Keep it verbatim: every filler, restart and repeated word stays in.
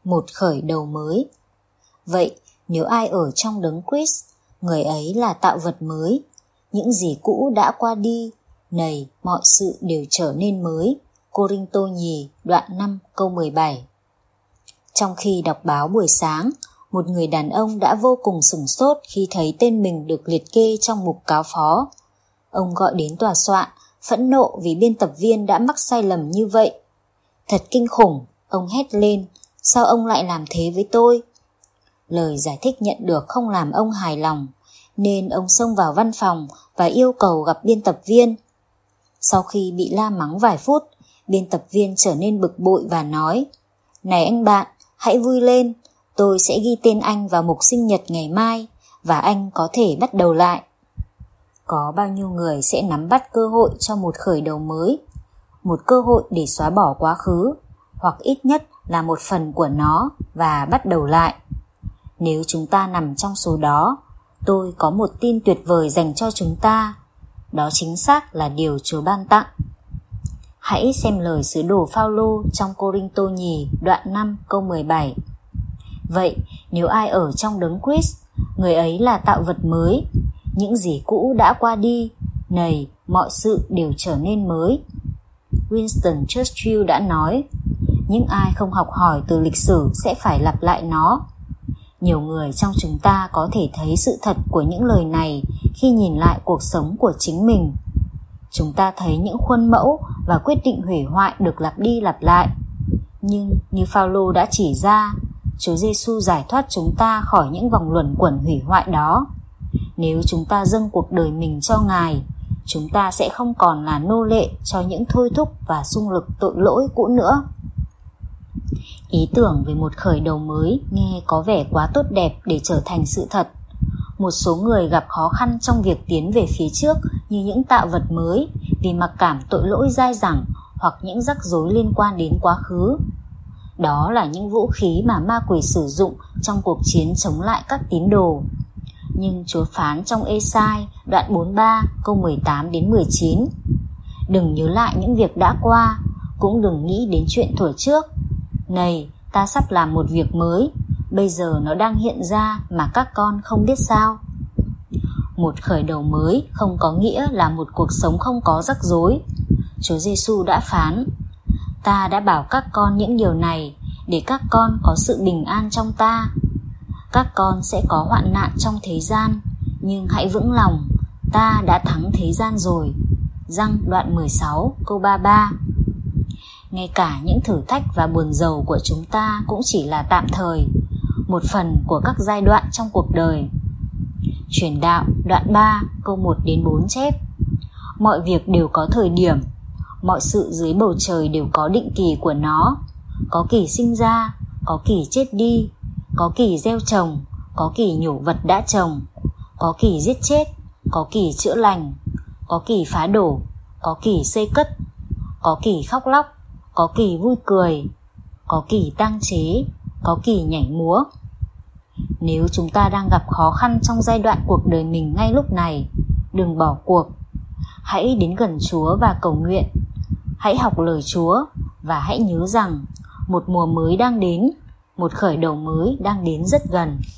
một khởi đầu mới. Vậy nếu ai ở trong đấng Christ, người ấy là tạo vật mới. Những gì cũ đã qua đi, này mọi sự đều trở nên mới. Cô-rinh-tô nhì đoạn năm câu mười bảy. Trong khi đọc báo buổi sáng, một người đàn ông đã vô cùng sửng sốt khi thấy tên mình được liệt kê trong mục cáo phó. Ông gọi đến tòa soạn, phẫn nộ vì biên tập viên đã mắc sai lầm như vậy. Thật kinh khủng, ông hét lên, sao ông lại làm thế với tôi? Lời giải thích nhận được không làm ông hài lòng, nên ông xông vào văn phòng và yêu cầu gặp biên tập viên. Sau khi bị la mắng vài phút, biên tập viên trở nên bực bội và nói, này anh bạn, hãy vui lên, tôi sẽ ghi tên anh vào mục sinh nhật ngày mai và anh có thể bắt đầu lại. Có bao nhiêu người sẽ nắm bắt cơ hội cho một khởi đầu mới, một cơ hội để xóa bỏ quá khứ, hoặc ít nhất là một phần của nó và bắt đầu lại. Nếu chúng ta nằm trong số đó, tôi có một tin tuyệt vời dành cho chúng ta. Đó chính xác là điều Chúa ban tặng. Hãy xem lời sứ đồ Phao-lô trong Cô-rinh-tô nhì đoạn năm câu mười bảy. Vậy nếu ai ở trong đấng Christ, người ấy là tạo vật mới. Những gì cũ đã qua đi, này mọi sự đều trở nên mới. Winston Churchill đã nói, những ai không học hỏi từ lịch sử sẽ phải lặp lại nó. Nhiều người trong chúng ta có thể thấy sự thật của những lời này khi nhìn lại cuộc sống của chính mình. Chúng ta thấy những khuôn mẫu và quyết định hủy hoại được lặp đi lặp lại. Nhưng như Phao-lô đã chỉ ra, Chúa Giêsu giải thoát chúng ta khỏi những vòng luẩn quẩn hủy hoại đó. Nếu chúng ta dâng cuộc đời mình cho Ngài, chúng ta sẽ không còn là nô lệ cho những thôi thúc và xung lực tội lỗi cũ nữa. Ý tưởng về một khởi đầu mới nghe có vẻ quá tốt đẹp để trở thành sự thật. Một số người gặp khó khăn trong việc tiến về phía trước như những tạo vật mới vì mặc cảm tội lỗi dai dẳng hoặc những rắc rối liên quan đến quá khứ. Đó là những vũ khí mà ma quỷ sử dụng trong cuộc chiến chống lại các tín đồ. Nhưng Chúa phán trong Ê-sai đoạn bốn mươi ba câu mười tám đến mười chín, đừng nhớ lại những việc đã qua, cũng đừng nghĩ đến chuyện thuở trước. Này, ta sắp làm một việc mới, bây giờ nó đang hiện ra mà các con không biết sao. Một khởi đầu mới không có nghĩa là một cuộc sống không có rắc rối. Chúa Giêsu đã phán, ta đã bảo các con những điều này để các con có sự bình an trong ta. Các con sẽ có hoạn nạn trong thế gian, nhưng hãy vững lòng, ta đã thắng thế gian rồi. Giăng đoạn mười sáu câu ba mươi ba. Ngay cả những thử thách và buồn rầu của chúng ta cũng chỉ là tạm thời, một phần của các giai đoạn trong cuộc đời. Truyền đạo đoạn ba câu một đến bốn chép, mọi việc đều có thời điểm, mọi sự dưới bầu trời đều có định kỳ của nó. Có kỳ sinh ra, có kỳ chết đi, có kỳ gieo trồng, có kỳ nhổ vật đã trồng, có kỳ giết chết, có kỳ chữa lành, có kỳ phá đổ, có kỳ xây cất, có kỳ khóc lóc, có kỳ vui cười, có kỳ tang chế, có kỳ nhảy múa. Nếu chúng ta đang gặp khó khăn trong giai đoạn cuộc đời mình ngay lúc này, đừng bỏ cuộc. Hãy đến gần Chúa và cầu nguyện. Hãy học lời Chúa và hãy nhớ rằng một mùa mới đang đến, một khởi đầu mới đang đến rất gần.